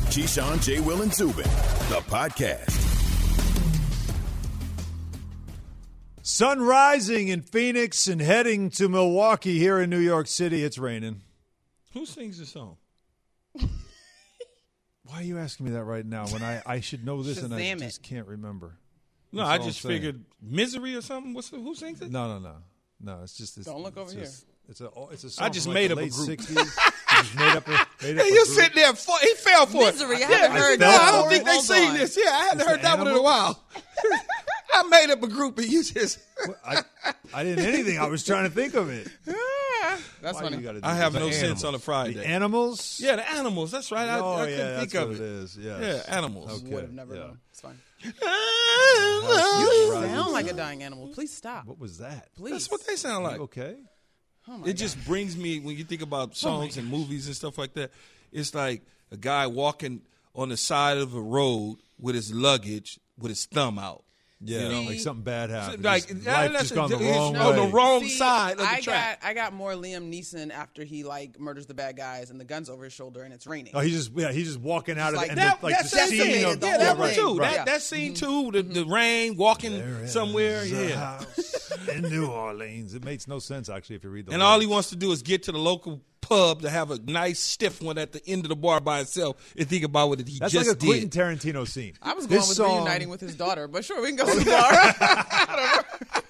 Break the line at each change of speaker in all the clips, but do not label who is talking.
Keyshawn, J. Will, and Zubin, the podcast.
Sun rising in Phoenix and heading to Milwaukee here in New York City. It's raining.
Who sings the song?
Why are you asking me that right now when I should know this and I just can't remember?
No, I just figured Misery or something. Who sings it?
No. It's just.
Don't look over here.
It's a song
I just
from
made
the
up a
late
group.
60s. Made up
Hey, you sitting there. He fell for
Misery,
it.
I haven't heard
No,
that
I don't
before.
think they
Hold
seen
on.
this. Yeah, I hadn't heard that one in a
Animals?
while. I made up a group and you just.
I didn't anything. I was trying to think of it.
That's
Why
funny.
you gotta do
I have
this?
no
The
sense
animals.
on a Friday.
The animals?
Yeah, the animals. That's right.
Oh,
I
yeah,
couldn't
that's
think of
what
it.
it is. Yes.
Yeah, animals.
Okay.
Would have never
yeah.
known. It's fine.
You
Sound like a dying animal. Please stop.
What was that?
Please.
That's what they sound like.
Okay.
Oh my
It
God.
just brings me, when you think about songs and movies and stuff like that, it's like a guy walking on the side of a road with his luggage with his thumb out.
Yeah,
You know?
like something bad happened.
Like,
His
that's-
life just gone the
it's
wrong
on
way.
the wrong
See,
side of the track.
I got more Liam Neeson after he murders the bad guys and the gun's over his shoulder and it's raining.
Oh, he's just walking out of
Like
it. And
that-
the, like
That's
the
that
scene
scene.
of
the
Yeah,
whole
that one
thing.
too.
Right.
That scene too. The rain, walking somewhere.
There's a
Yeah.
house in New Orleans. It makes no sense actually if you read the
And
lyrics.
all he wants to do is get to the local pub to have a nice stiff one at the end of the bar by himself and think about what he
That's
just
like a Quentin
did.
Tarantino scene.
I was going
This
with
song,
reuniting with his daughter, but sure, we can go to the bar.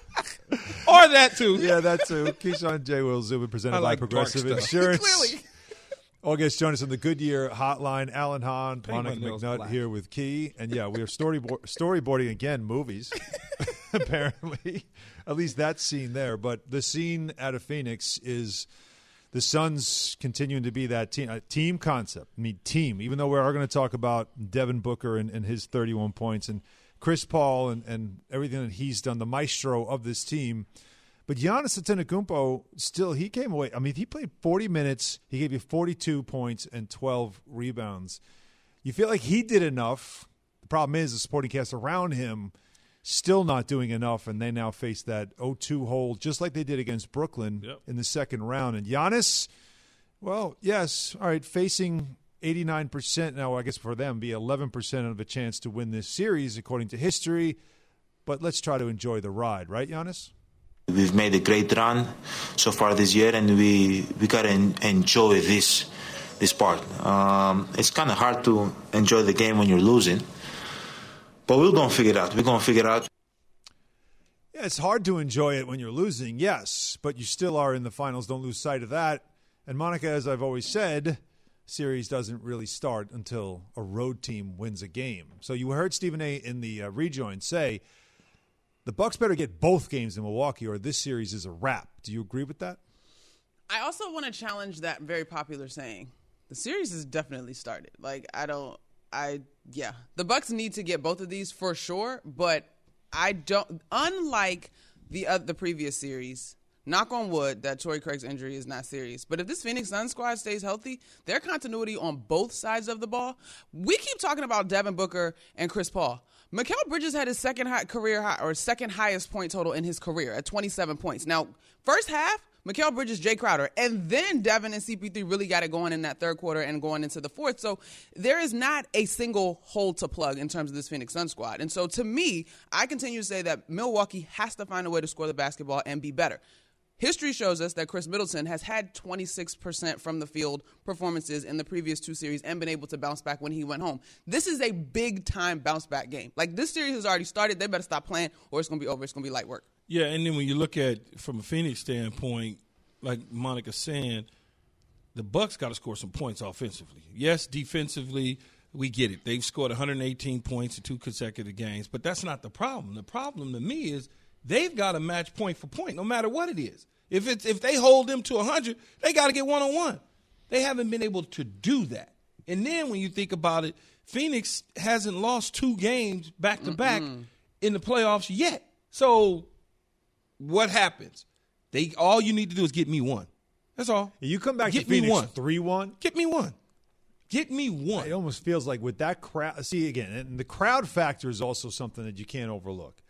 Or that too.
Yeah, that too. Keyshawn J. Will Zubin presented
I like
by Progressive
dark stuff.
Insurance.
Clearly.
August join us on the Goodyear Hotline. Alan Hahn,
Paint my
Monica
nails
McNutt
black.
here with Key. And yeah, we are storyboarding again movies, apparently. At least that scene there. But the scene out of Phoenix is the Suns continuing to be that team concept. I mean, team, even though we are going to talk about Devin Booker and his 31 points and Chris Paul and everything that he's done, the maestro of this team. But Giannis Antetokounmpo, still, he came away. I mean, he played 40 minutes. He gave you 42 points and 12 rebounds. You feel like he did enough. The problem is the supporting cast around him still not doing enough, and they now face that 0-2 hole just like they did against Brooklyn in the second round. And Giannis, well, yes, all right, facing 89% now, I guess for them, be 11% of a chance to win this series according to history. But let's try to enjoy the ride, right, Giannis?
We've made a great run so far this year, and we gotta enjoy this part. It's kind of hard to enjoy the game when you're losing, but we're gonna figure it out. We're gonna figure it out.
Yeah, it's hard to enjoy it when you're losing, yes, but you still are in the finals. Don't lose sight of that. And Monica, as I've always said, series doesn't really start until a road team wins a game. So you heard Stephen A. in the rejoin say the Bucks better get both games in Milwaukee or this series is a wrap. Do you agree with that?
I also want to challenge that very popular saying. The series has definitely started. The Bucks need to get both of these for sure, but I don't. Unlike the previous series, knock on wood that Torrey Craig's injury is not serious. But if this Phoenix Suns squad stays healthy, their continuity on both sides of the ball. We keep talking about Devin Booker and Chris Paul. Mikal Bridges had his second highest point total in his career at 27 points. Now, first half, Mikal Bridges, Jay Crowder, and then Devin and CP3 really got it going in that third quarter and going into the fourth. So there is not a single hole to plug in terms of this Phoenix Suns squad. And so to me, I continue to say that Milwaukee has to find a way to score the basketball and be better. History shows us that Chris Middleton has had 26% from the field performances in the previous two series and been able to bounce back when he went home. This is a big-time bounce-back game. Like, this series has already started. They better stop playing or it's going to be over. It's going to be light work.
Yeah, and then when you look at from a Phoenix standpoint, like Monica's saying, the Bucks got to score some points offensively. Yes, defensively, we get it. They've scored 118 points in 2 consecutive games, but that's not the problem. The problem to me is they've got to match point for point, no matter what it is. If they hold them to 100, they got to get one-on-one. They haven't been able to do that. And then when you think about it, Phoenix hasn't lost 2 games back-to-back in the playoffs yet. So what happens? All you need to do is get me one. That's all.
You come back
Get
to
me
Phoenix
one.
3-1.
Get me one. Get me one.
It almost feels like with that crowd. See, again, and the crowd factor is also something that you can't overlook.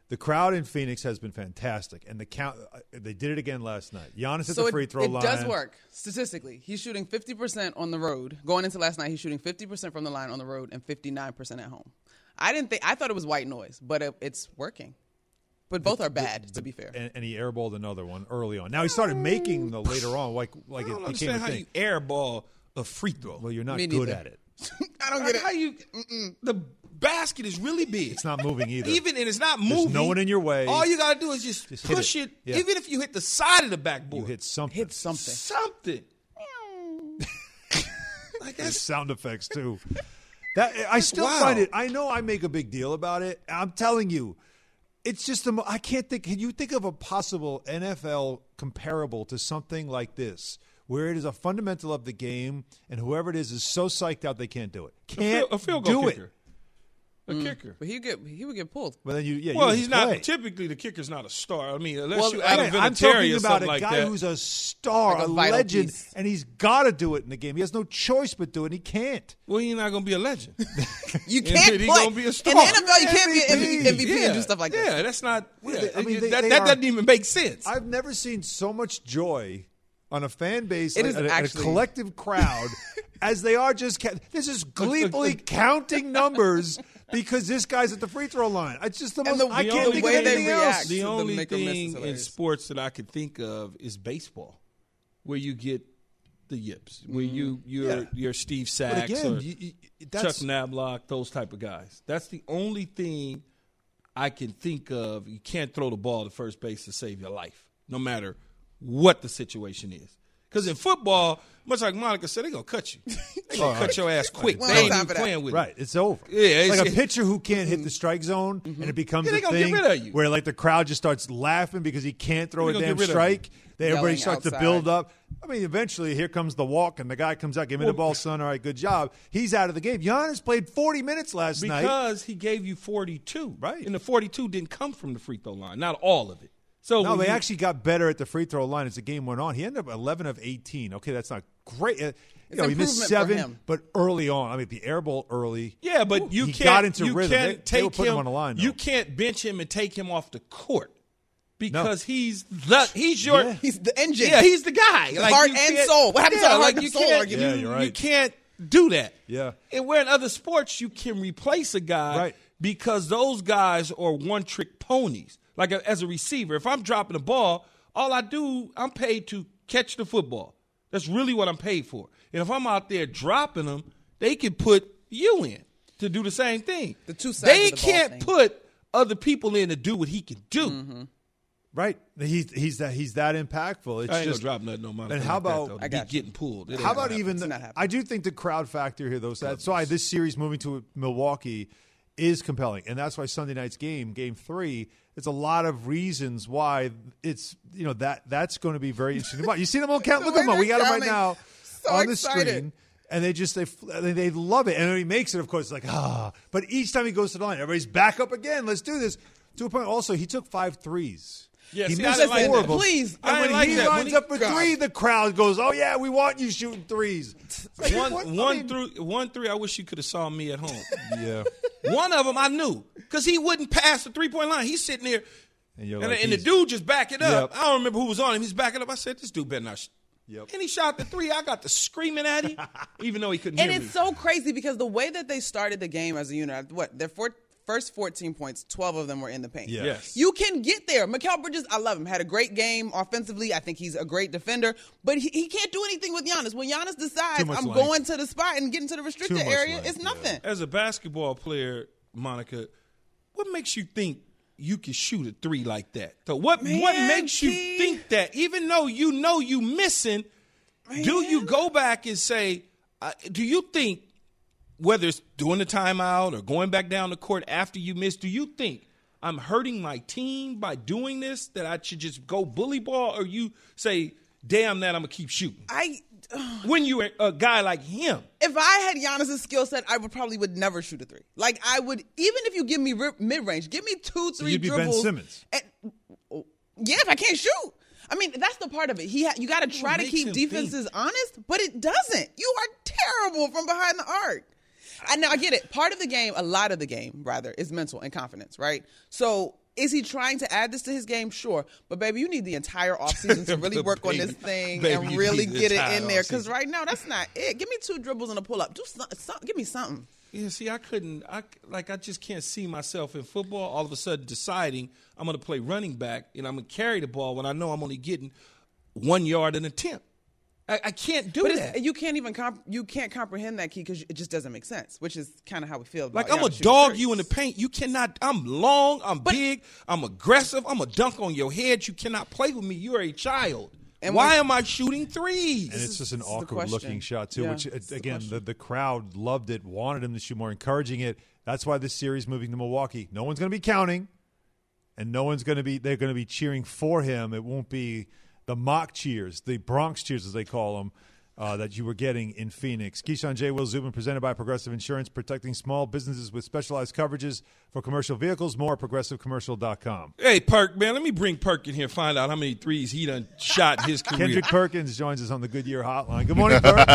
The crowd in Phoenix has been fantastic, and they did it again last night. Giannis at
So
the free throw line.
It does work statistically. He's shooting 50% on the road. Going into last night, he's shooting 50% from the line on the road and 59% at home. I thought it was white noise, but it's working. But both are bad, to be fair.
And he airballed another one early on. Now he started making the later on, like
I don't
it became
understand
a
how
thing.
you airball a free throw.
Well, you're not
Me
good
neither.
at it.
I don't get it.
How you? The basket is really big.
It's not moving either.
And it's not moving.
There's no one in your way.
All you got to do is just
hit
push
it.
it.
Yeah.
Even if you hit the side of the backboard.
You hit something.
Hit something.
Something. Like
There's
that's
sound effects too. That I still
wild.
find it. I know I make a big deal about it. I'm telling you, it's just I can't think. Can you think of a possible NFL comparable to something like this, where it is a fundamental of the game, and whoever it is so psyched out they can't do it? Can't
a field goal
do
kicker.
it.
A kicker.
But he would get pulled.
Well, then you
Well,
you
he's
play.
not. Typically, the kicker's not a star. I mean, unless
Well,
you add a
I'm talking
Vinatieri or
about
something
a
like
guy
that.
who's a star,
Like a
a
vital
legend,
piece.
and he's got to do it in the game. He has no choice but do it, and he can't.
Well, he's not going to be a legend.
You can't
He
play.
gonna be a star.
In the NFL, you can't be an
MVP.
MVP and do stuff like that.
Yeah, that's not. Yeah,
I mean,
that
they
doesn't
are-
even make sense.
I've never seen so much joy on a fan base,
It is
a
actually-
collective crowd, as they are just. This is gleefully counting numbers because this guy's at the free throw line. It's just the most.
And
I
the
can't
only
think
way
of
they
anything
react.
else.
The
to
only
make 'em miss is
thing in
hilarious.
sports that I could think of is baseball, where you get the yips, where you're Steve
But
Sachs
again,
or
Chuck
Chuck Knobloch, those type of guys. That's the only thing I can think of. You can't throw the ball to first base to save your life, no matter what the situation is. Because in football, much like Monica said, they're going to cut you. They're going to cut your ass quick.
Well,
They ain't
time
even
for that.
playing with
Right, it's over.
Yeah, it's-
like a pitcher who can't hit the strike zone, and it becomes
Yeah, they
a
gonna get
thing
rid of you.
where like the crowd just starts laughing because he can't throw
They
a
gonna
damn
get rid of
strike. Then everybody
Yelling
starts to
outside.
build up. I mean, eventually here comes the walk, and the guy comes out, give me the ball, son. All right, good job. He's out of the game. Giannis played 40 minutes last night.
Because he gave you 42.
Right.
And the 42 didn't come from the free throw line, not all of it. So
No,
when
they
you-
actually got better at the free throw line as the game went on. He ended up 11 of 18. Okay, that's not great. He missed
improvement for
7,
him.
but early on. I mean, the air ball early.
Yeah, but you
he
can't.
got into
you
rhythm.
Can't
They were
take
putting
him
him on the line, though.
You can't bench him and take him off the court because
No.
he's your.
Yeah.
He's the engine.
Yeah, he's the guy.
The heart
you
and
can't-
soul. What happens to the heart and
you
soul
can't-
argument?
Yeah, you're right.
You can't do that.
Yeah.
And where in other sports you can replace a guy
Right.
because those guys are one-trick ponies. Like as a receiver, if I'm dropping the ball, all I do, I'm paid to catch the football. That's really what I'm paid for. And if I'm out there dropping them, they can put you in to do the same thing.
The two sides
they
of the ball
can't
thing.
put other people in to do what he can do.
Right. He's that impactful. It's
I ain't
just
gonna drop nothing on my.
And how about-
I
I got you.
getting pulled? It
how
ain't
about
gonna
even
It's not happening.
I do think the crowd factor here though. So this series moving to Milwaukee is compelling, and that's why Sunday night's game 3. It's a lot of reasons why it's that's going to be very interesting. You see them all count. Look at them all. We got them right now
So
on the
excited.
screen. And they love it. And when he makes it, of course, it's like, But each time he goes to the line, everybody's back up again. Let's do this. To a point, also, he took 5 threes.
Yeah,
he
see, I
missed
didn't like
4
that.
of them.
Please.
I
And
ain't
when
like
he
that. When
lines
he-
up for 3, the crowd goes, oh, yeah, we want you shooting threes. Like, what? I mean,
1-3. I wish you could have saw me at home.
Yeah.
One of them I knew because he wouldn't pass the 3-point line. He's sitting there,
And you're
and,
like,
and the
he's-
dude just back it up.
Yep.
I don't remember who was on him. He's backing up. I said, this dude better not.
Yep.
And he shot the 3. I got to screaming at him, even though he couldn't
And
hear me.
it's so crazy because the way that they started the game as a unit, their first 14 points, 12 of them were in the paint.
Yeah.
Yes.
You can get there. Mikal Bridges, I love him. Had a great game offensively. I think he's a great defender. But he can't do anything with Giannis. When Giannis decides,
much
I'm
length.
going to the spot and getting to the restricted
Too much
area,
length,
it's nothing.
As a basketball player, Monica, what makes you think you can shoot a 3 like that? So what makes you
Key.
think that? Even though you know you missing, do you go back and say, do you think, whether it's doing the timeout or going back down the court after you miss, do you think I'm hurting my team by doing this, that I should just go bully ball, or you say, damn that, I'm going to keep shooting? When you're a guy like him.
If I had Giannis's skill set, I would never shoot a 3. Like I would, even if you give me mid range, give me 2, 3
you'd be Ben
dribbles.
Simmons.
Yeah, if I can't shoot. I mean, that's the part of it. You got to try to
makes
keep
him
defenses honest, but it doesn't. You are terrible from behind the arc. I get it. Part of the game, a lot of the game, rather, is mental and confidence, right? So Is he trying to add this to his game? Sure. But, baby, you need the entire offseason to really work on this thing and really get it in there. Because right now, that's not it. Give me 2 dribbles and a pull-up. Do something. Give me something.
Yeah, see, I just can't see myself in football all of a sudden deciding I'm going to play running back and I'm going to carry the ball when I know I'm only getting 1 yard an attempt. I can't do that.
You can't even comprehend that, Key, because it just doesn't make sense, which is kind of how we feel about
like, I'm going to dog you in the paint. You cannot. I'm long. I'm big. I'm aggressive. I'm going to dunk on your head. You cannot play with me. You're a child. And why am I shooting threes?
And it's just an awkward-looking shot, too, which, again, the crowd loved it, wanted him to shoot more, encouraging it. That's why this series is moving to Milwaukee. No one's going to be counting, and no one's going to be – they're going to be cheering for him. It won't be – the mock cheers, the Bronx cheers, as they call them, that you were getting in Phoenix. Keyshawn, J. Will, Zubin, presented by Progressive Insurance, protecting small businesses with specialized coverages for commercial vehicles. More at ProgressiveCommercial.com.
Hey, Perk, man, let me bring Perk in here, find out how many threes he done shot in his career.
Kendrick Perkins joins us on the Goodyear Hotline. Good morning, Perk.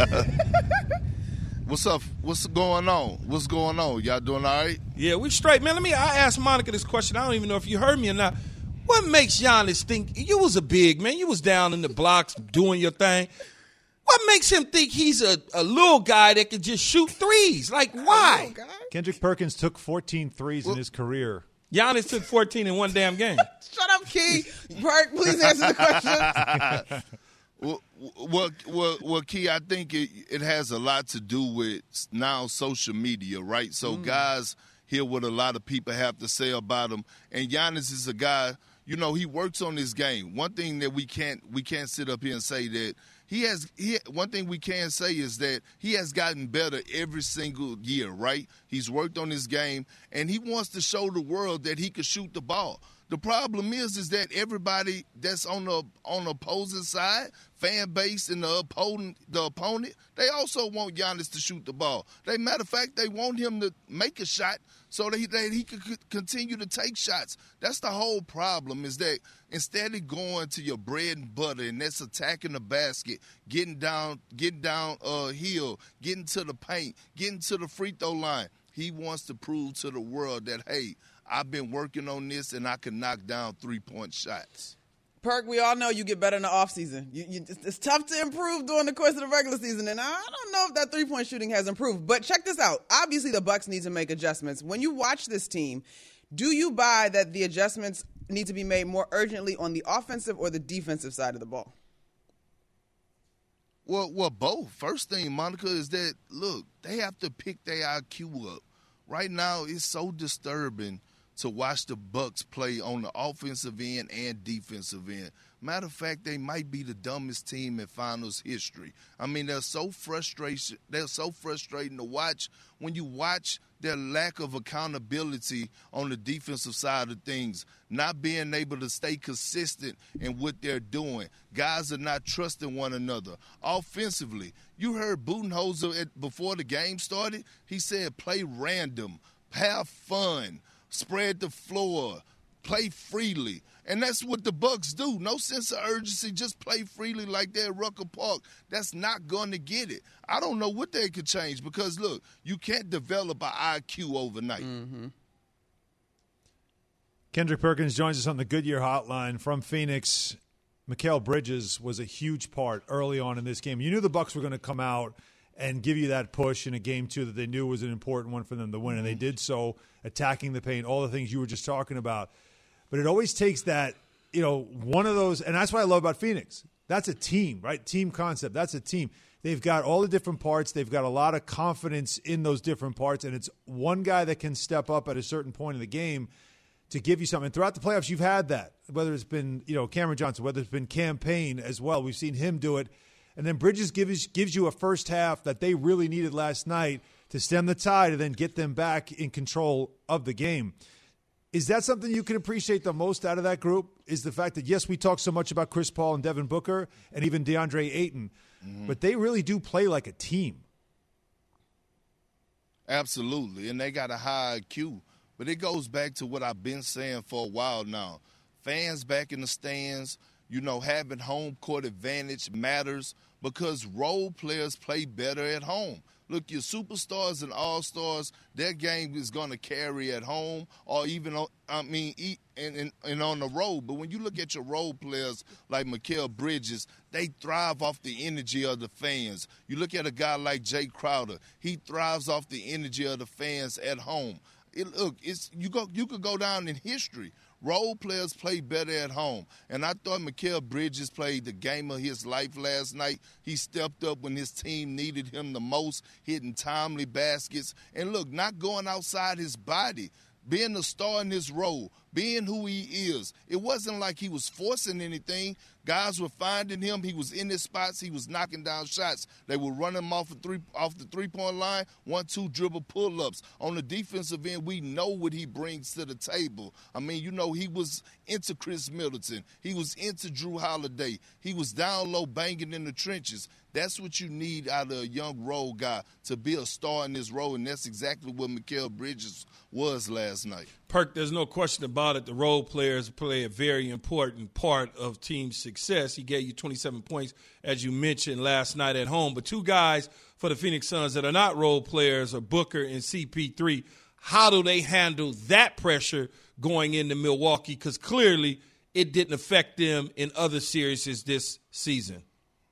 What's up? What's going on? What's going on? Y'all doing all right?
Yeah, we straight. Man, I asked Monica this question. I don't even know if you heard me or not. What makes Giannis think you was a big man? You was down in the blocks doing your thing. What makes him think he's a little guy that can just shoot threes? Like, why?
Kendrick Perkins took 14 threes in his career.
Giannis took 14 in one damn game.
Shut up, Key. Perk, please answer the question.
Well, Key, I think it has a lot to do with now social media, right? So guys hear what a lot of people have to say about him. And Giannis is a guy, you know, he works on his game. One thing that we can't sit up here and say that one thing we can say is that he has gotten better every single year, right? He's worked on his game, and he wants to show the world that he can shoot the ball. The problem is that everybody that's on the opposing side, fan base and the opponent, they also want Giannis to shoot the ball. Matter of fact, they want him to make a shot so that he could continue to take shots. That's the whole problem, is that instead of going to your bread and butter, and that's attacking the basket, getting down hill, getting to the paint, getting to the free throw line, he wants to prove to the world that, hey, I've been working on this, and I can knock down 3-point shots.
Perk, we all know you get better in the offseason. It's tough to improve during the course of the regular season, and I don't know if that three-point shooting has improved. But check this out. Obviously, the Bucks need to make adjustments. When you watch this team, do you buy that the adjustments need to be made more urgently on the offensive or the defensive side of the ball?
Well, both. First thing, Monica, is that, look, they have to pick their IQ up. Right now, it's so disturbing to watch the Bucks play on the offensive end and defensive end. Matter of fact, they might be the dumbest team in finals history. I mean, they're so frustrating to watch. When you watch their lack of accountability on the defensive side of things, not being able to stay consistent in what they're doing. Guys are not trusting one another. Offensively, you heard Budenholzer before the game started. He said, play random, have fun, spread the floor, play freely. And that's what the Bucks do. No sense of urgency, just play freely like they're at Rucker Park. That's not going to get it. I don't know what they could change because, look, you can't develop an IQ overnight.
Mm-hmm.
Kendrick Perkins joins us on the Goodyear Hotline from Phoenix. Mikal Bridges was a huge part early on in this game. You knew the Bucks were going to come out and give you that push in a game, too, that they knew was an important one for them to win, and they did so, attacking the paint, all the things you were just talking about. But it always takes that, one of those, and that's what I love about Phoenix. That's a team, right? Team concept. That's a team. They've got all the different parts. They've got a lot of confidence in those different parts, and it's one guy that can step up at a certain point in the game to give you something. And throughout the playoffs, you've had that, whether it's been, Cameron Johnson, whether it's been Cam Payne as well. We've seen him do it. And then Bridges gives you a first half that they really needed last night to stem the tide and then get them back in control of the game. Is that something you can appreciate the most out of that group? Is the fact that, yes, we talk so much about Chris Paul and Devin Booker and even DeAndre Ayton, but they really do play like a team.
Absolutely, and they got a high IQ. But it goes back to what I've been saying for a while now. Fans back in the stands, having home court advantage matters because role players play better at home. Look, your superstars and all-stars, their game is going to carry at home or even on, on the road. But when you look at your role players like Mikal Bridges, they thrive off the energy of the fans. You look at a guy like Jay Crowder, he thrives off the energy of the fans at home. You could go down in history. Role players play better at home. And I thought Mikal Bridges played the game of his life last night. He stepped up when his team needed him the most, hitting timely baskets. And look, not going outside his body, being a star in this role, being who he is. It wasn't like he was forcing anything. Guys were finding him. He was in his spots. He was knocking down shots. They were running him off the three-point line, 1-2 dribble pull-ups. On the defensive end, we know what he brings to the table. I mean, he was into Chris Middleton. He was into Drew Holiday. He was down low banging in the trenches. That's what you need out of a young role guy, to be a star in this role, and that's exactly what Mikal Bridges was last night.
Perk, there's no question about it. The role players play a very important part of team success. He gave you 27 points, as you mentioned, last night at home. But two guys for the Phoenix Suns that are not role players are Booker and CP3. How do they handle that pressure going into Milwaukee? Because clearly it didn't affect them in other series this season.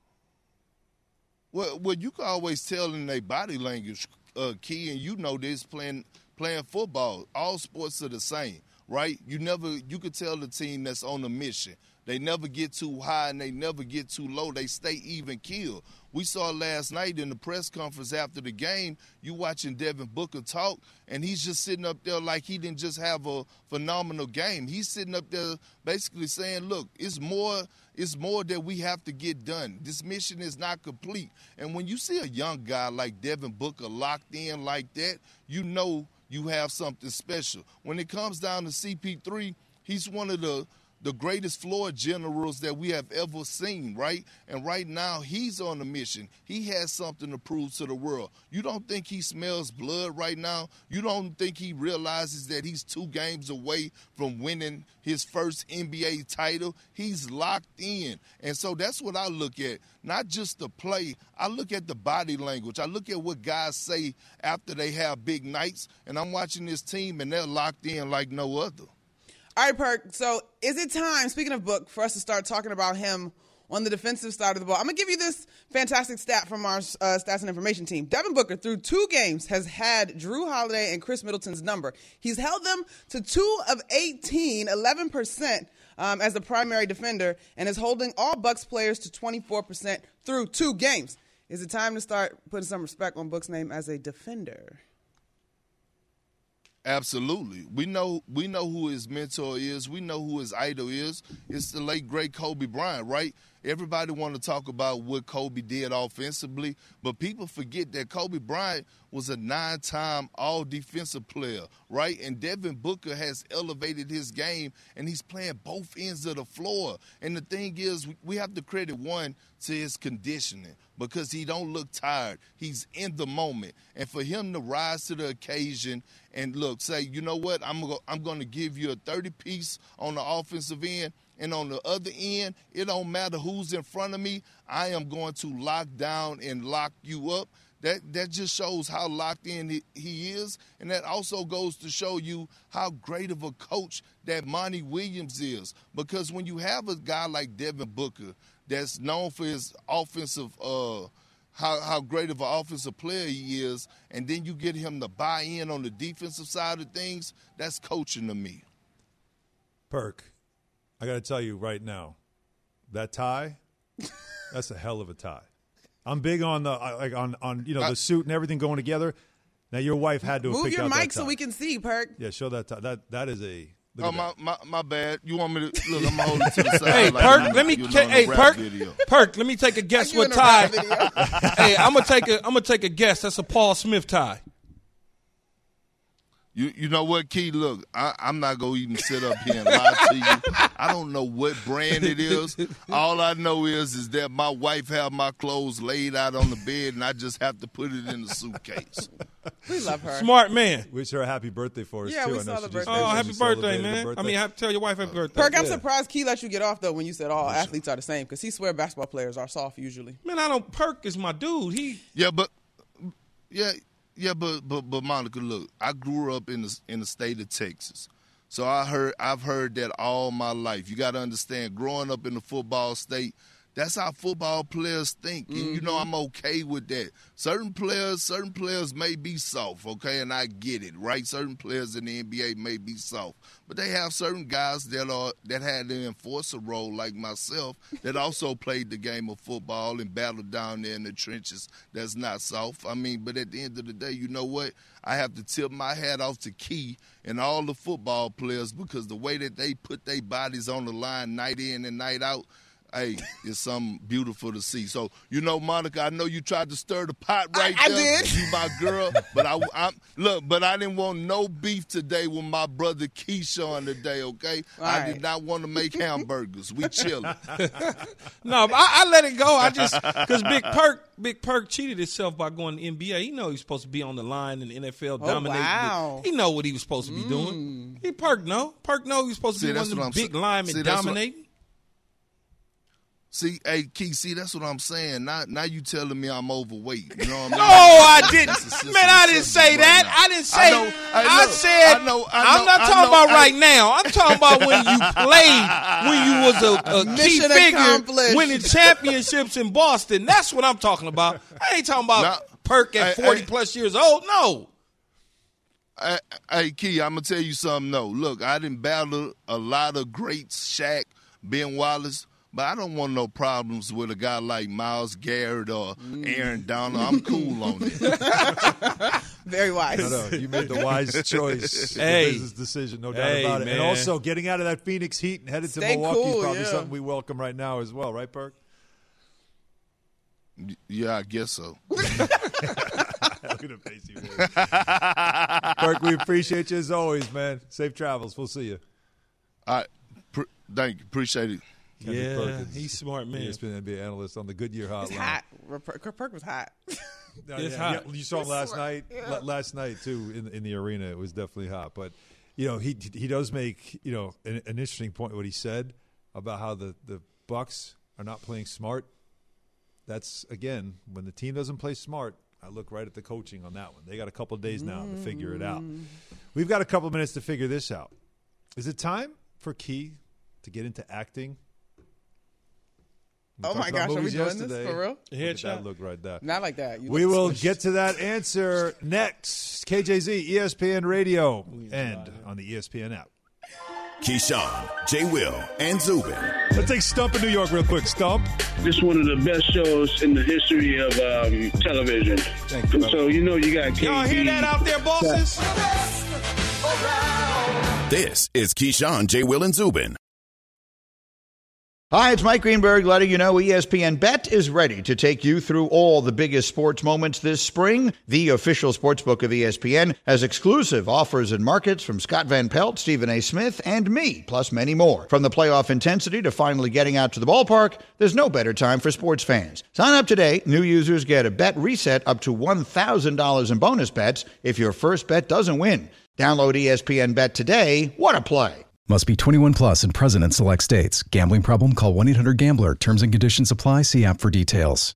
Well, you can always tell in their body language, Key, and you know this playing football. All sports are the same, right? You could tell the team that's on a mission. They never get too high and they never get too low. They stay even keel. We saw last night in the press conference after the game, you watching Devin Booker talk, and he's just sitting up there like he didn't just have a phenomenal game. He's sitting up there basically saying, look, it's more that we have to get done. This mission is not complete. And when you see a young guy like Devin Booker locked in like that, you know you have something special. When it comes down to CP3, he's one of the greatest floor generals that we have ever seen, right? And right now, he's on a mission. He has something to prove to the world. You don't think he smells blood right now? You don't think he realizes that he's 2 games away from winning his first NBA title? He's locked in. And so that's what I look at. Not just the play. I look at the body language. I look at what guys say after they have big nights. And I'm watching this team, and they're locked in like no other.
All right, Perk. So is it time, speaking of Book, for us to start talking about him on the defensive side of the ball? I'm going to give you this fantastic stat from our stats and information team. Devin Booker, through 2 games, has had Drew Holiday and Chris Middleton's number. He's held them to 2 of 18, 11%, as the primary defender, and is holding all Bucks players to 24% through 2 games. Is it time to start putting some respect on Book's name as a defender?
Absolutely. We know who his mentor is. We know who his idol is. It's the late, great Kobe Bryant, right? Everybody want to talk about what Kobe did offensively, but people forget that Kobe Bryant was a 9-time all-defensive player, right? And Devin Booker has elevated his game, and he's playing both ends of the floor. And the thing is, we have to credit one to his conditioning because he don't look tired. He's in the moment. And for him to rise to the occasion and, look, say, you know what, I'm going to give you a 30-piece on the offensive end, and on the other end, it don't matter who's in front of me, I am going to lock down and lock you up. That just shows how locked in he is, and that also goes to show you how great of a coach that Monty Williams is. Because when you have a guy like Devin Booker that's known for his offensive how great of an offensive player he is, and then you get him to buy in on the defensive side of things, that's coaching to me.
Perk, I got to tell you right now, that tie, that's a hell of a tie. I'm big on the the suit and everything going together. Now your wife had to have picked out that tie.
Move your mic so we can see, Perk.
Yeah, show that tie. That is a.
Oh, my bad. You want me to look? I'm holding it to the side.
Hey,
like
Perk, Perk, let me take a guess what tie. Hey, I'm gonna take a guess. That's a Paul Smith tie.
You know what, Key? Look, I'm not going to even sit up here and lie to you. I don't know what brand it is. All I know is that my wife have my clothes laid out on the bed, and I just have to put it in the suitcase.
We love her.
Smart man.
Wish her a happy birthday for us,
yeah,
too.
we saw the birthday.
Oh, happy birthday, man. I mean, I have to tell your wife happy birthday.
Perk, I'm surprised Key let you get off, though, when you said all athletes are the same, because he swear basketball players are soft usually.
Man, Perk is my dude.
Yeah, but Yeah, but Monica, look, I grew up in the state of Texas. So I've heard that all my life. You got to understand, growing up in the football state, that's how football players think. And, I'm okay with that. Certain players may be soft, okay, and I get it, right? Certain players in the NBA may be soft. But they have certain guys that had to enforce a role like myself that also played the game of football and battled down there in the trenches that's not soft. I mean, but at the end of the day, you know what? I have to tip my hat off to Key and all the football players because the way that they put their bodies on the line night in and night out, hey, it's something beautiful to see. So, Monica, I know you tried to stir the pot right there.
I did.
You my girl, but I didn't want no beef today with my brother Keyshawn today, okay? I did not want to make hamburgers. We chilling.
No, but I let it go. I just because Big Perk cheated himself by going to NBA. He know he's supposed to be on the line in the NFL dominating.
Wow.
He know what he was supposed to be doing. Perk know he's supposed to be one of the big linemen dominating.
See, hey, Key, that's what I'm saying. Now you telling me I'm overweight. You know what I mean?
No, I didn't. Man, I didn't say that. Right, I didn't say I said, I'm not talking about right now. I'm talking about when you played, when you was a key figure, winning championships in Boston. That's what I'm talking about. I ain't talking about Perk at 40-plus years old. No.
Hey, Key, I'm going to tell you something, though. Look, I didn't battle a lot of greats, Shaq, Ben Wallace, but I don't want no problems with a guy like Myles Garrett or Aaron Donald. I'm cool on it.
Very wise.
No, you made the wise choice. The business decision, no doubt about it.
Man.
And also, getting out of that Phoenix heat and headed to Milwaukee is probably something we welcome right now as well, right, Perk?
Yeah, I guess so.
Look at the face you made. Perk, we appreciate you as always, man. Safe travels. We'll see you.
All right. Thank you. Appreciate it.
Yeah,
Perkins,
he's smart, man.
ESPN NBA analyst on the Goodyear Hotline.
It's hot. Perk was hot.
It's hot.
Yeah, you saw him last night.
Yeah.
Last night too in the arena, it was definitely hot. But he does make an interesting point. What he said about how the Bucks are not playing smart. That's again when the team doesn't play smart. I look right at the coaching on that one. They got a couple of days now to figure it out. We've got a couple of minutes to figure this out. Is it time for Key to get into acting?
Oh, my gosh. Are we doing this for real?
That look right there.
Not like that.
We will get to that answer next. KJZ, ESPN Radio, and on the ESPN app.
Keyshawn, J. Will, and Zubin.
Let's take Stump in New York real quick. Stump.
This is one of the best shows in the history of television.
Thank you,
so, you got KD.
Y'all hear that out there, bosses?
This is Keyshawn, J. Will, and Zubin.
Hi, it's Mike Greenberg letting you know ESPN Bet is ready to take you through all the biggest sports moments this spring. The official sportsbook of ESPN has exclusive offers and markets from Scott Van Pelt, Stephen A. Smith, and me, plus many more. From the playoff intensity to finally getting out to the ballpark, there's no better time for sports fans. Sign up today. New users get a bet reset up to $1,000 in bonus bets if your first bet doesn't win. Download ESPN Bet today. What a play.
Must be 21 plus and present in select states. Gambling problem? Call 1-800-GAMBLER. Terms and conditions apply. See app for details.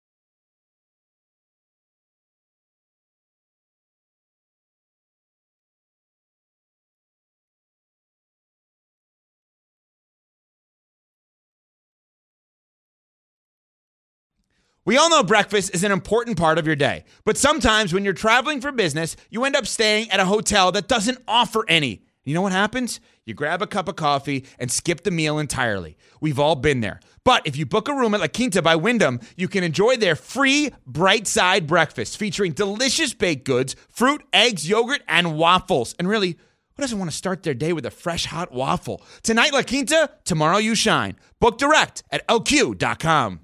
We all know breakfast is an important part of your day, but sometimes when you're traveling for business, you end up staying at a hotel that doesn't offer any. You know what happens? You grab a cup of coffee and skip the meal entirely. We've all been there. But if you book a room at La Quinta by Wyndham, you can enjoy their free Bright Side breakfast featuring delicious baked goods, fruit, eggs, yogurt, and waffles. And really, who doesn't want to start their day with a fresh, hot waffle? Tonight, La Quinta, tomorrow you shine. Book direct at lq.com.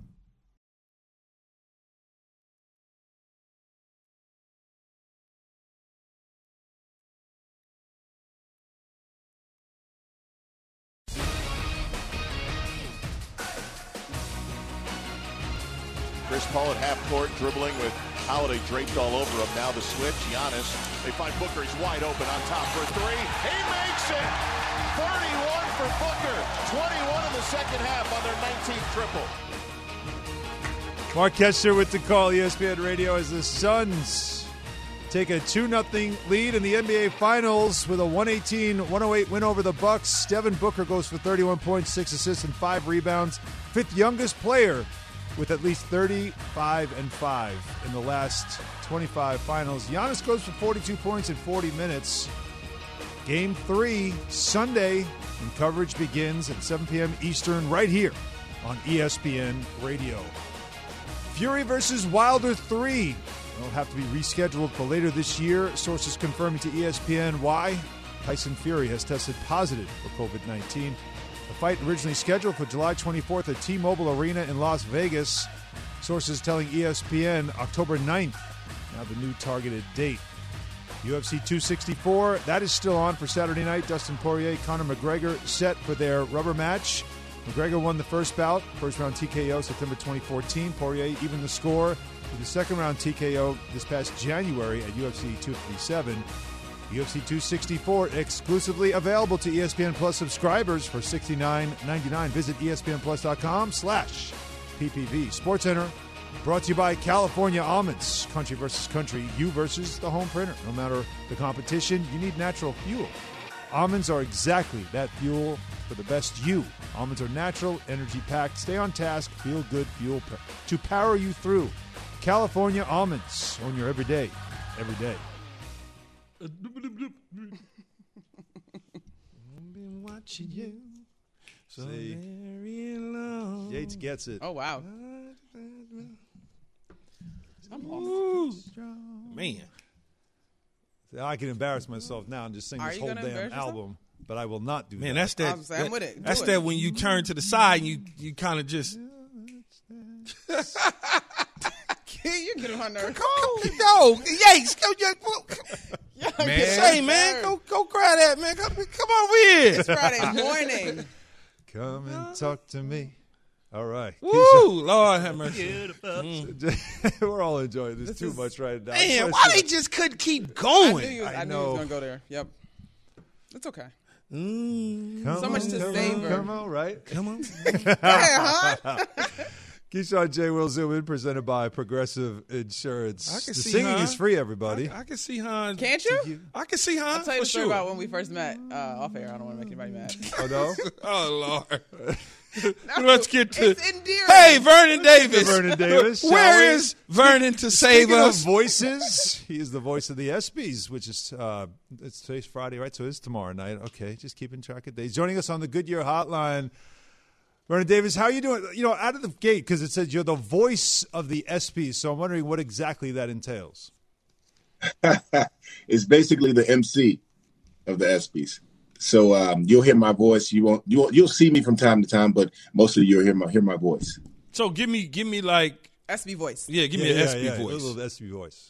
Chris Paul at half court, dribbling with Holiday draped all over him. Now the switch, Giannis. They find Booker. He's wide open on top for a three. He makes it! 31 for Booker. 21 in the second half on their 19th triple.
Mark Kessler with the call. ESPN Radio as the Suns take a 2-0 lead in the NBA Finals with a 118-108 win over the Bucks. Devin Booker goes for 31 points, 6 assists, and 5 rebounds. Fifth youngest player with at least 35-5 in the last 25 finals. Giannis goes for 42 points in 40 minutes. Game 3, Sunday, and coverage begins at 7 p.m. Eastern right here on ESPN Radio. Fury versus Wilder 3 will have to be rescheduled for later this year. Sources confirming to ESPN why Tyson Fury has tested positive for COVID-19. The fight originally scheduled for July 24th at T-Mobile Arena in Las Vegas. Sources telling ESPN October 9th, now the new targeted date. UFC 264, that is still on for Saturday night. Dustin Poirier, Conor McGregor set for their rubber match. McGregor won the first bout, first round TKO September 2014. Poirier evened the score with the second round TKO this past January at UFC 257. UFC 264 exclusively available to ESPN Plus subscribers for $69.99. Visit ESPNPlus.com/PPV. SportsCenter brought to you by California Almonds. Country versus country, you versus the home printer. No matter the competition, you need natural fuel. Almonds are exactly that fuel for the best you. Almonds are natural, energy-packed, stay on task, feel good fuel to power you through. California Almonds, on your everyday, every day. I've been watching you so very long. Yates gets it.
Oh, wow.
Ooh, man.
I can embarrass myself now and just sing this whole damn album, but I will not do that.
Man, that's that.
I'm with it.
That's that when you turn to the side and you kind of just.
You get on my nerves.
Yo, Yates, go,
man.
Say, man, go cry that, man. Come over here.
It's Friday morning.
Come and talk to me. All right.
Woo, Lord have mercy.
We're all enjoying this too much right now.
Man, why they just couldn't keep going?
I knew he was going to go there. Yep. It's okay. So much to savor.
Come on, right?
Come on.
Keyshawn J. Will Zoom in, presented by Progressive Insurance.
I can
the
see
singing
Han.
is free, everybody.
I can see Han.
Can't you?
I can see Han.
I'll tell you
for
the story
sure.
about when we first met off air. I don't want to make anybody mad.
Oh, no?
Oh, Lord. Let's get to.
It's endearing.
Hey, Vernon Davis.
Vernon Davis.
Where is Vernon to save
Speaking
us?
of voices, he is the voice of the ESPYs, which is it's today's Friday, right? So it's tomorrow night. Okay, just keeping track of days. Joining us on the Goodyear Hotline, Vernon Davis. How are you doing? You know, out of the gate, because it says you're the voice of the ESPYs. So I'm wondering what exactly that entails.
It's basically the MC of the ESPYs. So you'll hear my voice. You'll see me from time to time, but mostly you'll hear my voice.
So give me like
SB voice.
Yeah, give me an SB voice.
A little SB voice.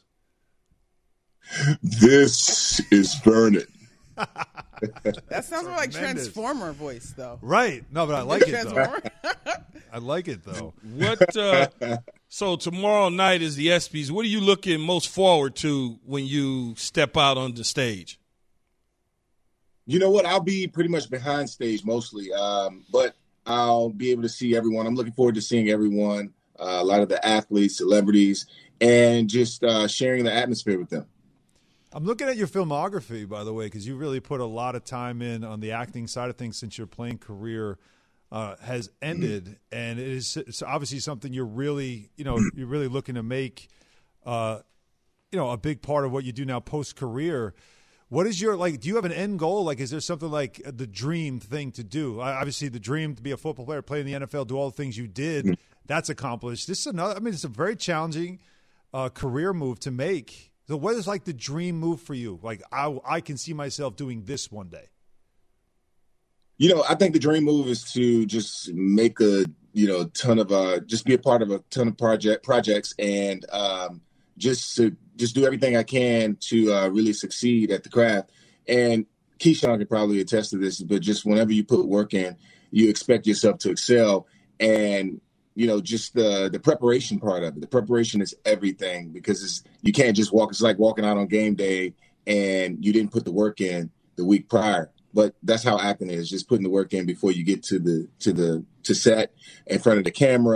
This is Vernon.
That sounds more like Transformer voice, though.
Right. No, but I like it, though. I like it, though.
So tomorrow night is the ESPYs. What are you looking most forward to when you step out on the stage?
You know what? I'll be pretty much behind stage mostly, but I'll be able to see everyone. I'm looking forward to seeing everyone, a lot of the athletes, celebrities, and just sharing the atmosphere with them.
I'm looking at your filmography, by the way, because you really put a lot of time in on the acting side of things since your playing career has ended, and it's obviously something you're really looking to make, a big part of what you do now post career. What is your do you have an end goal? Like, is there something like the dream thing to do? Obviously, the dream to be a football player, play in the NFL, do all the things you did. That's accomplished. This is another. I mean, it's a very challenging career move to make. So, what is like the dream move for you? Like, I can see myself doing this one day.
You know, I think the dream move is to just make a ton of just be a part of a ton of projects and just do everything I can to really succeed at the craft. And Keyshawn could probably attest to this, but just whenever you put work in, you expect yourself to excel. And, just the preparation part of it. The preparation is everything because you can't just walk. It's like walking out on game day and you didn't put the work in the week prior. But that's how acting is, just putting the work in before you get to set in front of the camera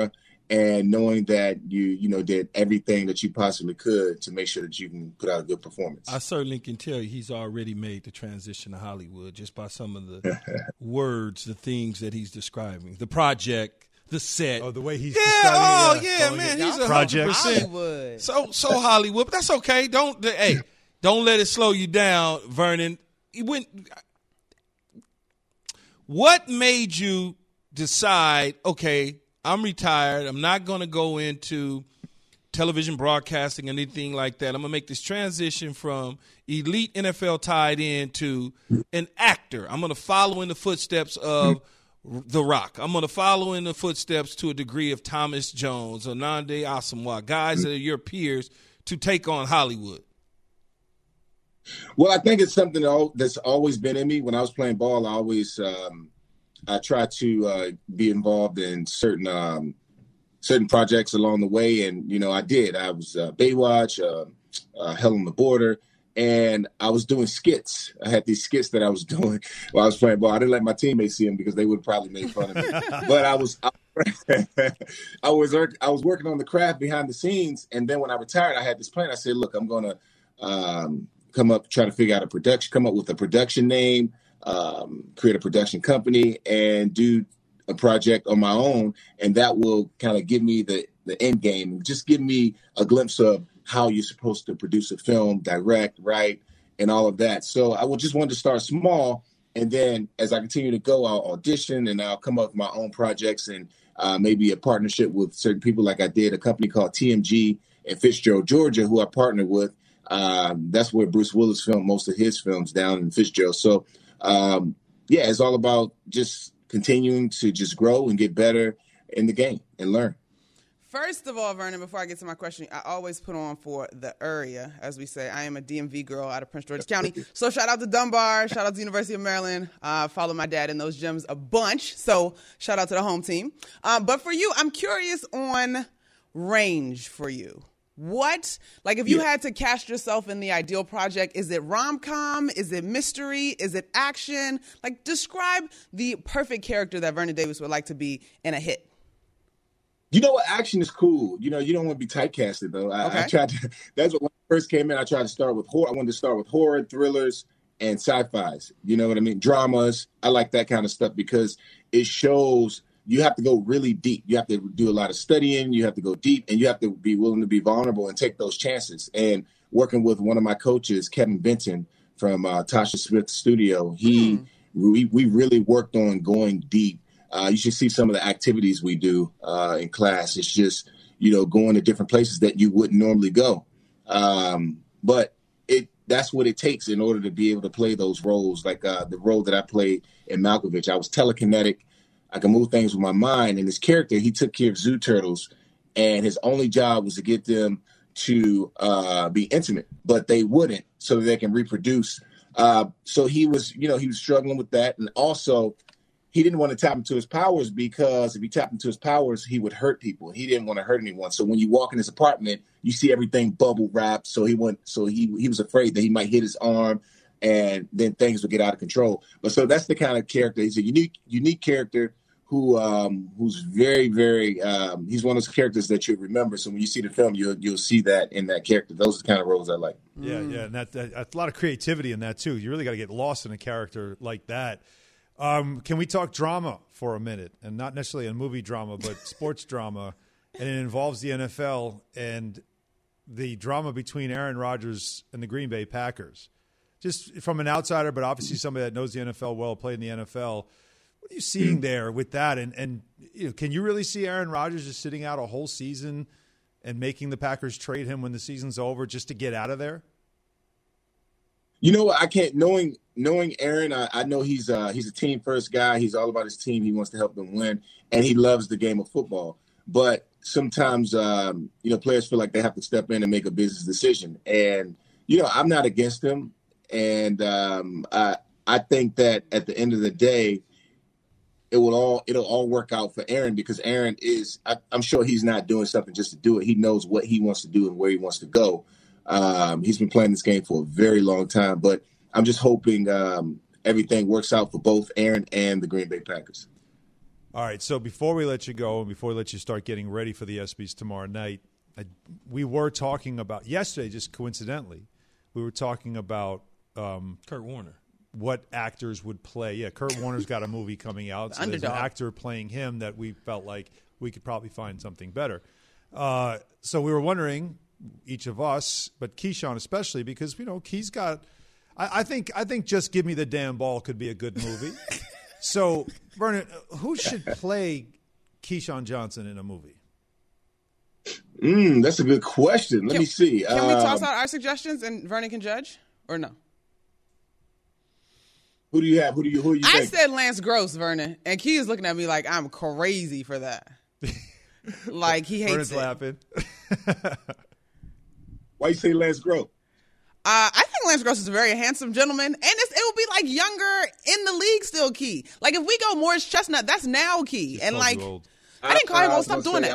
and knowing that you did everything that you possibly could to make sure that you can put out a good performance.
I certainly can tell you he's already made the transition to Hollywood just by some of the words, the things that he's describing, the project, the set.
Oh, the way he's
describing
it.
Man, he's 100%.
Hollywood.
So Hollywood, but that's okay. Don't let it slow you down, Vernon. What made you decide, okay, I'm retired. I'm not going to go into television broadcasting or anything like that. I'm going to make this transition from elite NFL tight end to an actor. I'm going to follow in the footsteps of The Rock. I'm going to follow in the footsteps to a degree of Thomas Jones or Nnamdi Asomugha, guys that are your peers, to take on Hollywood.
Well, I think it's something that's always been in me. When I was playing ball, I always I tried to be involved in certain projects along the way, and I did. I was Baywatch, Hell on the Border, and I was doing skits. I had these skits that I was doing while I was playing ball. I didn't let my teammates see them because they would have probably made fun of me. But I was working on the craft behind the scenes, and then when I retired, I had this plan. I said, "Look, I'm going to try to figure out come up with a production name." Create a production company and do a project on my own, and that will kind of give me the end game and just give me a glimpse of how you're supposed to produce a film, direct, write, and all of that. So I just wanted to start small, and then as I continue to go, I'll audition and I'll come up with my own projects and maybe a partnership with certain people, like I did a company called TMG in Fitzgerald, Georgia, who I partnered with. That's where Bruce Willis filmed most of his films, down in Fitzgerald. So it's all about just continuing to just grow and get better in the game and learn.
First of all, Vernon, before I get to my question, I always put on for the area, as we say. I am a DMV girl out of Prince George's County. So shout out to Dunbar, shout out to the University of Maryland. Follow my dad in those gyms a bunch. So shout out to the home team. But for you, I'm curious on range for you. What, like if you had to cast yourself in the ideal project, is it rom-com? Is it mystery? Is it action? Like describe the perfect character that Vernon Davis would like to be in a hit.
Action is cool. You don't want to be typecasted though. I tried to, that's what when I first came in, I tried to start with horror. I wanted to start with horror, thrillers, and sci-fis. You know what I mean? Dramas. I like that kind of stuff because it shows you have to go really deep. You have to do a lot of studying. You have to go deep, and you have to be willing to be vulnerable and take those chances. And working with one of my coaches, Kevin Benton from Tasha Smith Studio, we really worked on going deep. You should see some of the activities we do in class. It's just, going to different places that you wouldn't normally go. But that's what it takes in order to be able to play those roles. Like the role that I played in Malkovich, I was telekinetic. I can move things with my mind. And this character, he took care of zoo turtles, and his only job was to get them to be intimate, but they wouldn't, so that they can reproduce. So he was struggling with that. And also, he didn't want to tap into his powers because if he tapped into his powers, he would hurt people. He didn't want to hurt anyone. So when you walk in his apartment, you see everything bubble wrapped. So he was afraid that he might hit his arm, and then things would get out of control. But so that's the kind of character. He's a unique character who's very, very. He's one of those characters that you remember. So when you see the film, you'll see that in that character. Those are the kind of roles I like.
Yeah, and that's a lot of creativity in that too. You really got to get lost in a character like that. Can we talk drama for a minute, and not necessarily a movie drama, but sports drama, and it involves the NFL and the drama between Aaron Rodgers and the Green Bay Packers. Just from an outsider, but obviously somebody that knows the NFL well, played in the NFL. What are you seeing there with that? And can you really see Aaron Rodgers just sitting out a whole season and making the Packers trade him when the season's over just to get out of there?
I can't. Knowing Aaron, I know he's a team first guy. He's all about his team. He wants to help them win, and he loves the game of football. But sometimes, players feel like they have to step in and make a business decision. And I'm not against him, and I think that at the end of the day, it'll all work out for Aaron, because Aaron I'm sure he's not doing something just to do it. He knows what he wants to do and where he wants to go. He's been playing this game for a very long time, but I'm just hoping everything works out for both Aaron and the Green Bay Packers.
All right, so before we let you go and before we let you start getting ready for the ESPYs tomorrow night, we were talking about yesterday, just coincidentally, we were talking about
Kurt Warner.
What actors would play. Yeah, Kurt Warner's got a movie coming out. So there's an actor playing him that we felt like we could probably find something better. So we were wondering, each of us, but Keyshawn especially, because, Key's got – I think Just Give Me the Damn Ball could be a good movie. So, Vernon, who should play Keyshawn Johnson in a movie?
That's a good question. Let me see.
Can we toss out our suggestions and Vernon can judge, or no?
Who do you have? Who you
I
think?
said Lance Gross, Vernon, and Key is looking at me like I'm crazy for that. Like he hates
Vernon's
it.
laughing.
Why you say Lance Gross?
I think Lance Gross is a very handsome gentleman, and it will be like younger in the league still, Key. Like if we go Morris Chestnut, that's now Key, and like I didn't call him old. Stop doing that.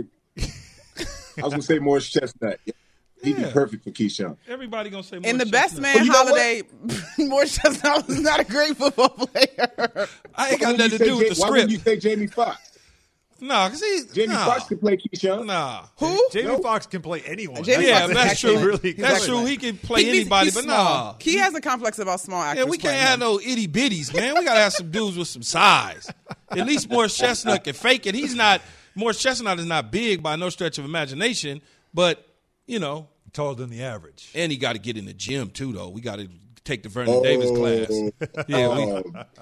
I was gonna say Morris Chestnut. He'd be perfect for Keyshawn.
Everybody gonna say Morris
In the
Chestnut.
Best Man Holiday, Morris Chestnut was not a great football player.
I ain't got nothing to do with the
Why
script.
wouldn't you say Jamie Foxx?
Nah, because
Jamie Foxx can play Keyshawn.
Nah.
Who?
Jamie Foxx can play anyone.
That's true.
Really
That's true. He can play anybody, but nah.
He has a complex about small actors.
Yeah, we can't have no itty bitties, man. We gotta have some dudes with some size. At least Morris Chestnut can fake it. Morris Chestnut is not big by no stretch of imagination, but
taller than the average.
And he got to get in the gym too, though. We got to take the Vernon Davis class. Yeah,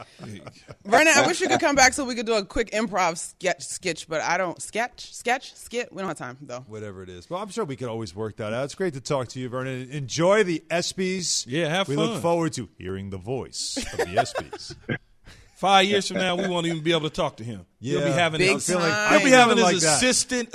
Vernon, I wish you could come back so we could do a quick improv sketch, but I don't skit. We don't have time though.
Whatever it is, well, I'm sure we could always work that out. It's great to talk to you, Vernon. Enjoy the ESPYs.
Yeah, have
fun. We look forward to hearing the voice of the ESPYs.
5 years from now, we won't even be able to talk to him.
Yeah,
he'll be having
Big
his,
time.
he'll be having his
like that.
assistant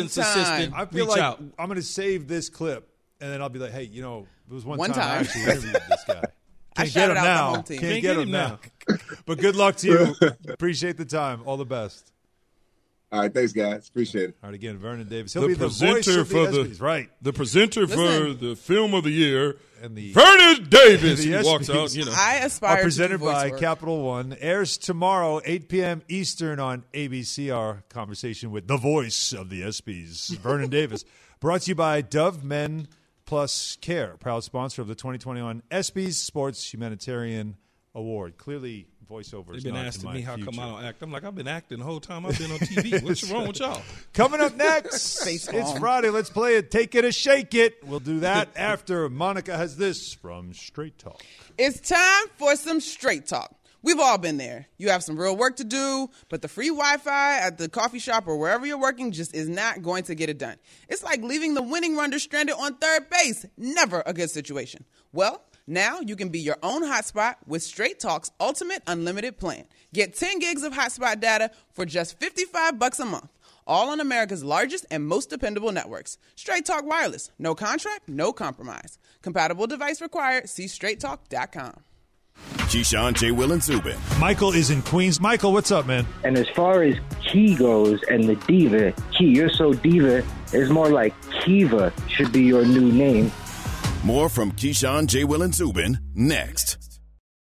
I feel
reach
like
out.
I'm going to save this clip, and then I'll be like, hey, it was one time I
time.
actually interviewed this guy.
I
Can't get him
shouted out the
now.
whole team.
Can't get him now. But good luck to you. Appreciate the time. All the best.
All right, thanks, guys. Appreciate it.
All right, again, Vernon Davis. He'll
The
be the voice
presenter
of the
for the
ESPYs. Right.
The presenter for
Listen.
the film of the year,
And the
Vernon Davis.
the
He walks
ESPYs.
out,
I aspire to
presented
do voice
by
work.
Capital One. Airs tomorrow, 8 p.m. Eastern on ABC. Our conversation with the voice of the ESPYs, Vernon Davis. Brought to you by Dove Men Plus Care, proud sponsor of the 2021 ESPYs Sports Humanitarian Award. Clearly, voiceover is
They've been
not in
asking
my
me how
future.
come I don't act. I'm like, I've been acting the whole time I've been on TV. What's wrong with y'all?
Coming up next,
Face
it's
palm.
Friday. Let's play it. Take it or shake it. We'll do that after Monica has this from Straight Talk.
It's time for some straight talk. We've all been there. You have some real work to do, but the free Wi-Fi at the coffee shop or wherever you're working just is not going to get it done. It's like leaving the winning runner stranded on third base. Never a good situation. Well, now you can be your own hotspot with Straight Talk's ultimate unlimited plan. Get 10 gigs of hotspot data for just $55 a month. All on America's largest and most dependable networks. Straight Talk Wireless. No contract, no compromise. Compatible device required. See straighttalk.com.
Keyshawn, J. Will, and Zubin.
Michael is in Queens. Michael, what's up, man?
And as far as Key goes and the diva, Key, you're so diva, it's more like Kiva should be your new name.
More from Keyshawn, J. Will, and Zubin next.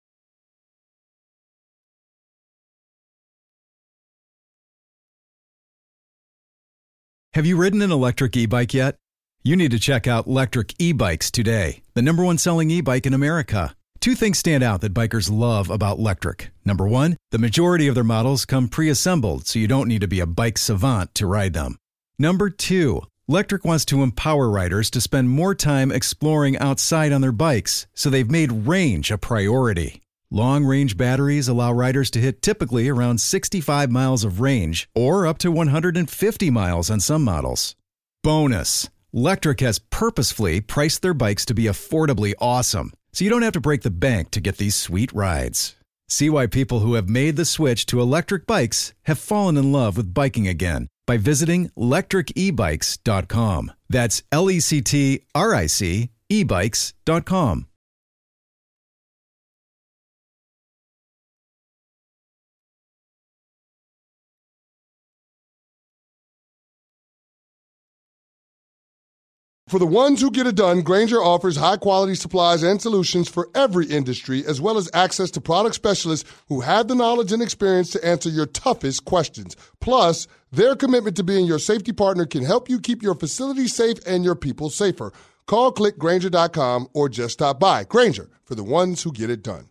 Have you ridden an electric e-bike yet? You need to check out Electric E-Bikes today, the #1 selling e-bike in America. Two things stand out that bikers love about Electric. Number one, the majority of their models come pre-assembled, so you don't need to be a bike savant to ride them. Number two, Electric wants to empower riders to spend more time exploring outside on their bikes, so they've made range a priority. Long-range batteries allow riders to hit typically around 65 miles of range, or up to 150 miles on some models. Bonus, Electric has purposefully priced their bikes to be affordably awesome, so you don't have to break the bank to get these sweet rides. See why people who have made the switch to electric bikes have fallen in love with biking again by visiting lectricebikes.com. That's LECTRIC ebikes.com.
For the ones who get it done, Grainger offers high-quality supplies and solutions for every industry, as well as access to product specialists who have the knowledge and experience to answer your toughest questions. Plus, their commitment to being your safety partner can help you keep your facility safe and your people safer. Call, click Grainger.com, or just stop by. Grainger, for the ones who get it done.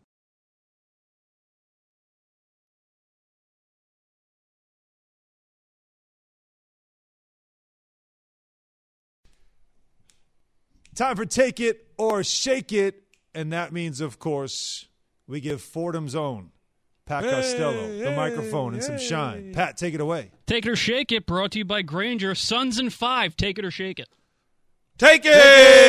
Time for Take It or Shake It, and that means, of course, we give Fordham's own Pat Costello the microphone and some shine. Pat, take it away.
Take It or Shake It, brought to you by Grainger. Suns in 5. Take it or shake it.
Take it!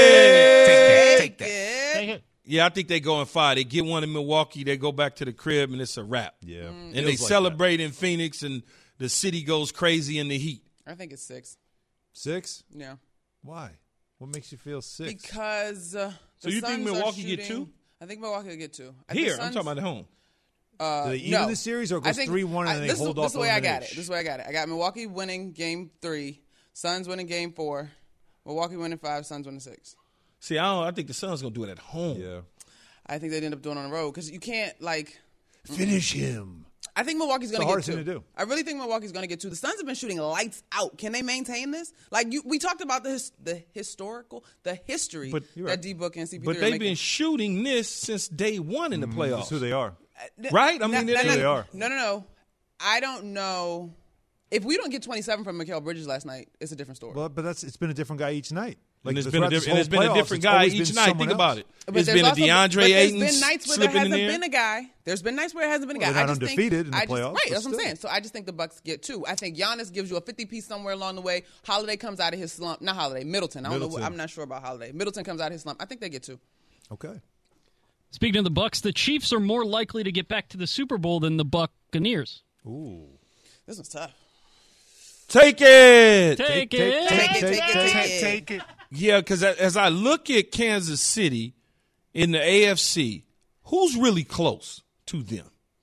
Take it.
Take it.
Yeah, I think they go in 5. They get one in Milwaukee, they go back to the crib, and it's a wrap.
Yeah.
And they celebrate in Phoenix, and the city goes crazy in the heat.
I think it's 6.
6?
Yeah.
Why? What makes you feel 6?
Because
So you think Milwaukee get 2?
I think Milwaukee will get 2.
Here, I'm talking about at home.
Do they even the series, or it goes 3-1 and they hold off?
This is the way I got it. This is the way I got it. I got Milwaukee winning Game 3, Suns winning Game 4, Milwaukee winning 5, Suns winning 6.
See, I think the Suns going to do it at home.
Yeah.
I think they'd end up doing it on the road because you can't,
finish him.
I think Milwaukee's going to get 2.
Thing to do.
I really think Milwaukee's going to get 2. The Suns have been shooting lights out. Can they maintain this? We talked about the history that D-Book and CP3
But they've been shooting this since day one in the playoffs.
That's who they are.
Right? I mean,
they are.
No. I don't know. If we don't get 27 from Mikal Bridges last night, it's a different story.
Well, but it's been a different guy each night.
It's been a different guy each night. Think about it. It's been a DeAndre Ayton
There's been nights where there hasn't been a guy. There's been nights where it hasn't been a guy.
They're not undefeated in the playoffs.
Right, that's what I'm saying. So I just think the Bucks get 2. I think Giannis gives you a 50-piece somewhere along the way. Holiday comes out of his slump. Not Holiday, Middleton. I'm not sure about Holiday. Middleton comes out of his slump. I think they get 2.
Okay.
Speaking of the Bucks, the Chiefs are more likely to get back to the Super Bowl than the Buccaneers.
Ooh.
This one's tough.
Take it.
Take it.
Take it.
Yeah, because as I look at Kansas City in the AFC, who's really close to them?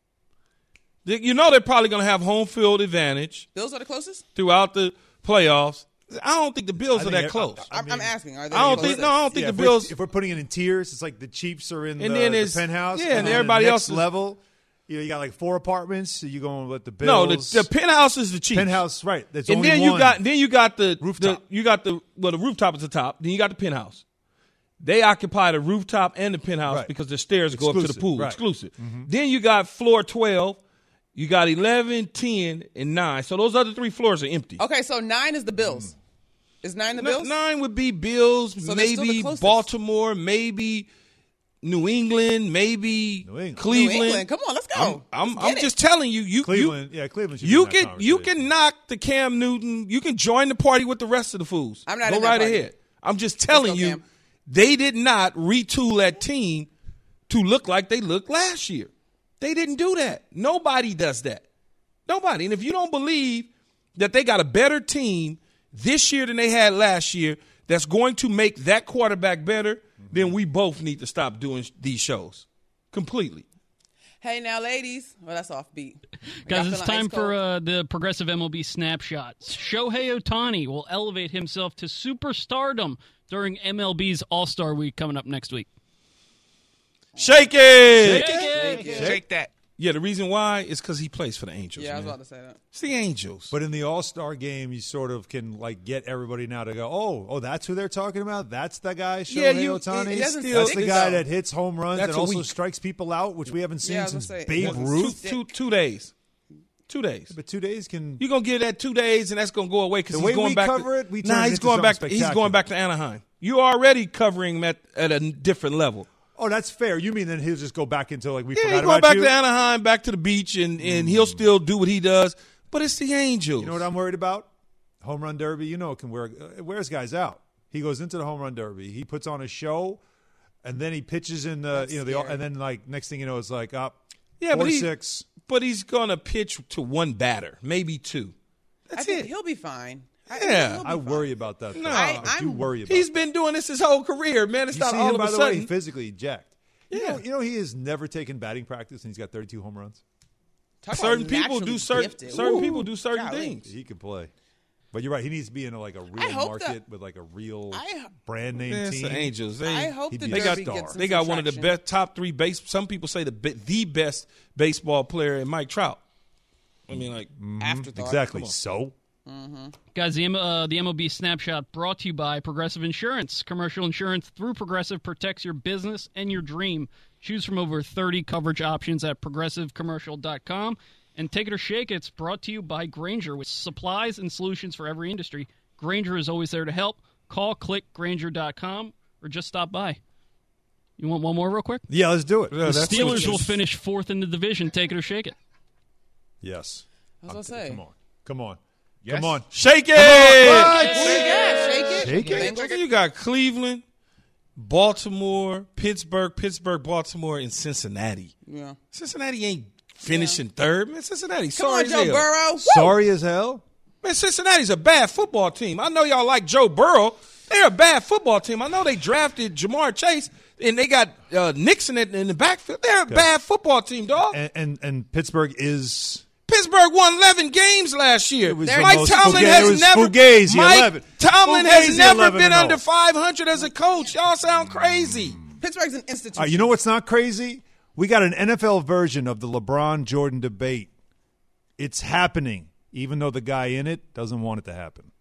You know they're probably going to have home field advantage.
Bills are the closest?
Throughout the playoffs. I don't think the Bills are that close.
I'm asking. Are they
I don't think the Bills.
If we're putting it in tiers, it's like the Chiefs are in
and then
the penthouse.
Yeah, and
then
everybody
the
else
next level. You got 4 apartments. So you going with the Bills?
No, the penthouse is the Chiefs.
Penthouse, right? That's
and
only
then
one.
you got the
rooftop.
The rooftop is the top. Then you got the penthouse. They occupy the rooftop and the penthouse because the stairs go up to the pool.
Right.
Exclusive. Mm-hmm. Then you got floor 12. You got 11, 10, and 9. So those other 3 floors are empty.
Okay, so 9 is the Bills. Is 9 the Bills?
9 would be Bills,
so
maybe Baltimore, maybe New England, maybe Cleveland.
New England. Come on, let's go.
I'm just telling you.
Cleveland should
you can knock the Cam Newton. You can join the party with the rest of the fools.
I'm not
go
in that
right
party.
ahead. I'm just telling you,
Cam.
they did not retool that team to look like they looked last year. They didn't do that. Nobody does that. Nobody. And if you don't believe that they got a better team this year than they had last year that's going to make that quarterback better, then we both need to stop doing these shows completely.
Hey, now, ladies. Well, that's offbeat.
Guys, it's time for the Progressive MLB Snapshots. Shohei Ohtani will elevate himself to superstardom during MLB's All-Star Week coming up next week.
Shake it!
Shake that.
Yeah, the reason why is because he plays for the Angels.
Yeah,
man.
I was about to say that.
It's the Angels.
But in the All-Star game, you sort of can get everybody now to go, oh, that's who they're talking about? That's the guy, Shohei Ohtani? That's the guy that hits home runs and also strikes people out, which we haven't seen since Babe Ruth.
Two days. 2 days.
But 2 days can...
You're going to give that 2 days, and that's going to go away because he's going back
he's going
back to Anaheim. You're already covering him at a different level.
Oh, that's fair. You mean then he'll just go back into we forgot about you?
Yeah, he'll go back to Anaheim, back to the beach, and he'll still do what he does. But it's the Angels.
You know what I'm worried about? Home run derby. It wears guys out. He goes into the home run derby. He puts on a show, and then he pitches in and then next thing you know, it's 4-6.
But he's gonna pitch to one batter, maybe 2. That's it.
He'll be fine.
I worry about that.
No,
I do worry about
He's been doing this his whole career, man. It's not all of a sudden.
By the way, physically jacked.
Yeah.
You know he has never taken batting practice, and he's got 32 home runs.
Certain people do certain things.
He can play. But you're right. He needs to be in a real market with a real brand name
Man,
team.
It's the Angels.
I hope the
they
Derby
got
gets some
they got one of the
traction.
best top 3 base. Some people say the best baseball player in Mike Trout. I mean,
afterthought.
Exactly. So,
Guys, the MLB Snapshot brought to you by Progressive Insurance. Commercial insurance through Progressive protects your business and your dream. Choose from over 30 coverage options at progressivecommercial.com. And Take It or Shake It's brought to you by Grainger with supplies and solutions for every industry. Grainger is always there to help. Call, click, Grainger.com, or just stop by. You want one more real quick?
yeah, let's do it.
The Steelers will finish 4th in the division. Take it or shake it.
Yes.
I was going to say.
Come on.
Yes.
Come on.
Shake it!
Shake it.
Bengals. You got Cleveland, Baltimore, Pittsburgh, Baltimore, and Cincinnati.
Yeah.
Cincinnati ain't finishing third. Man, Cincinnati,
Come
sorry
on,
as
Joe
hell.
Burrow. Woo!
Sorry as hell.
Man, Cincinnati's a bad football team. I know y'all like Joe Burrow. They're a bad football team. I know they drafted Jamar Chase, and they got Nixon in the backfield. They're a bad football team, dog.
And Pittsburgh is...
Pittsburgh won 11 games last year.
was
Mike
the most
Tomlin
Fugazi-
has
it was
never
Fugazi,
Mike
11.
Tomlin
Fugazi,
has never
11
been
and
under
0.
500 as a coach. Y'all sound crazy.
Pittsburgh's an institution.
You know what's not crazy? We got an NFL version of the LeBron-Jordan debate. It's happening, even though the guy in it doesn't want it to happen.